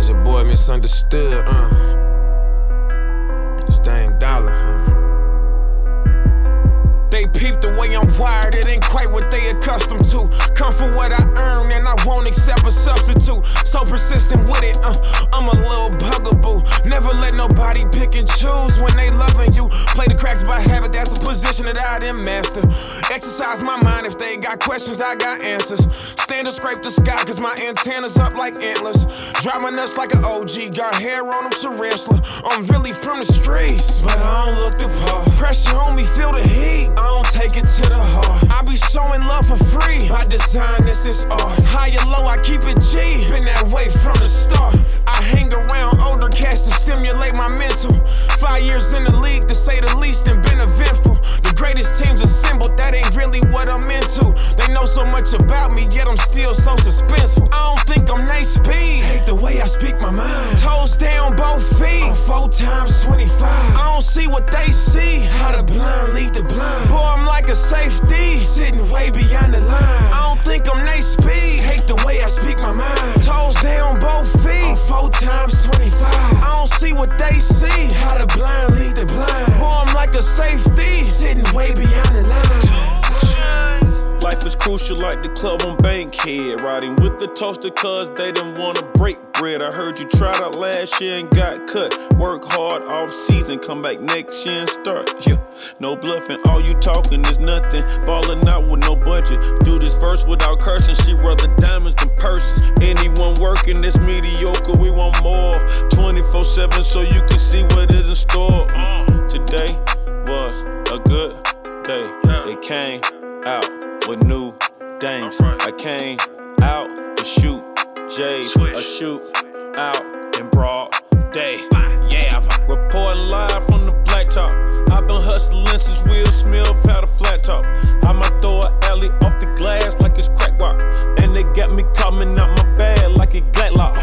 How's your boy misunderstood, This dang dollar, They peep the way I'm wired, it ain't quite what they accustomed to. Come for what I earn and I won't accept a substitute. So persistent with it, I'm a little bugaboo. Never let nobody pick and choose when they loving you. Play the cracks by habit, that's a position that I didn't master. Exercise my mind, if they got questions, I got answers. Stand and scrape the sky, cause my antennas up like antlers. Drop my nuts like an OG, got hair on them tarantula. I'm really from the streets, but I don't look the part. Pressure on me, feel the heat, I don't take it to the heart. I be showing love for free, by design this is art. High or low, I keep it G, been that way from the start. I hang around older cats to stimulate my mental. 5 years in the league, to say the least, and been eventful. The greatest teams assembled, that ain't really what I'm into. They know so much about me, yet I'm still so suspenseful. I don't think I'm Nate Speed, hate the way I speak my mind. Toes down, both feet, I'm 4 times 25. I don't see what they see, how the blind lead the blind. Boy, I'm like a safety, sitting way beyond the line. I don't think I'm Nate Speed, hate the way I speak my mind. Toes down, both feet, I'm 4 times 25. I don't see what they see, how the blind lead the blind. Boy, I'm like a safety, sitting way beyond the line. Life is crucial like the club on Bankhead. Riding with the toaster cause they didn't wanna break bread. I heard you tried out last year and got cut. Work hard off season, come back next year and start. Yeah, no bluffing, all you talking is nothing. Ballin' out with no budget. Do this verse without cursing, she rather diamonds than purses. Anyone working that's mediocre, we want more. 24/7 so you can see what is in store. Today was a good day. It came out with new dames. I came out to shoot J's. I shoot out in broad day. Yeah, reporting live from the blacktop. I've been hustling since Will Smith had a flat top. I might throw an alley off the glass like it's crack rock. And they got me coming out my bag like a Gladlock.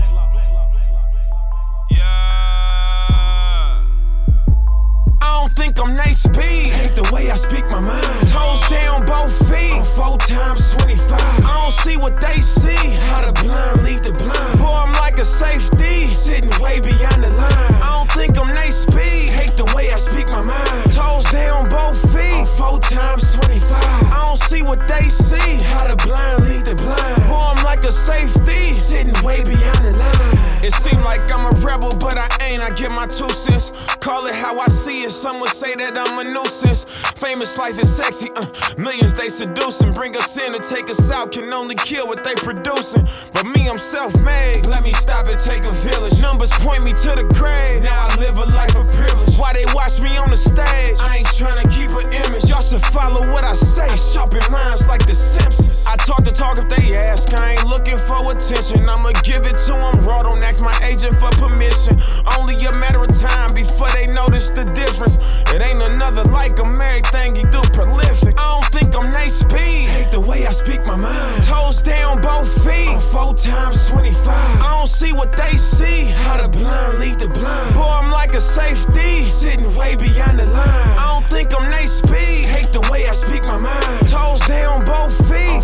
I don't think I'm Nate Speed, hate the way I speak my mind. Toes down, both feet, I'm 4 times 25. I don't see what they see, how the blind lead the blind. Boy, I'm like a safety, sitting way beyond the line. I don't think I'm Nate Speed, hate the way I speak my mind. Toes down, both feet, I'm 4 times 25. I don't see what they see, how the blind lead the blind. Boy, I'm like a safety, sitting way beyond the line. It seems like I'm a rebel, but I ain't, I give my 2 cents. Call it how I see it, some would say that I'm a nuisance. Famous life is sexy, millions they seducing. Bring us in or take us out, can only kill what they producing. But me, I'm self-made, let me stop and take a village. Numbers point me to the grave, now I live a life of privilege. Why they watch me on the stage? I ain't tryna keep an image. Y'all should follow what I say, I sharpen minds like the Simpsons. I talk the talk if they ask, I ain't looking for attention. I'ma give it to them raw, don't ask my agent for permission. Only a matter of time before they notice the difference. It ain't another like him, everything he do prolific. I don't think I'm Nate Speed, hate the way I speak my mind. Toes down, both feet, I'm 4 times 25. I don't see what they see, how the blind lead the blind. Boy, I'm like a safety, sitting way beyond the line. I don't think I'm Nate Speed, hate the way I speak my mind. Toes down, both feet, I'm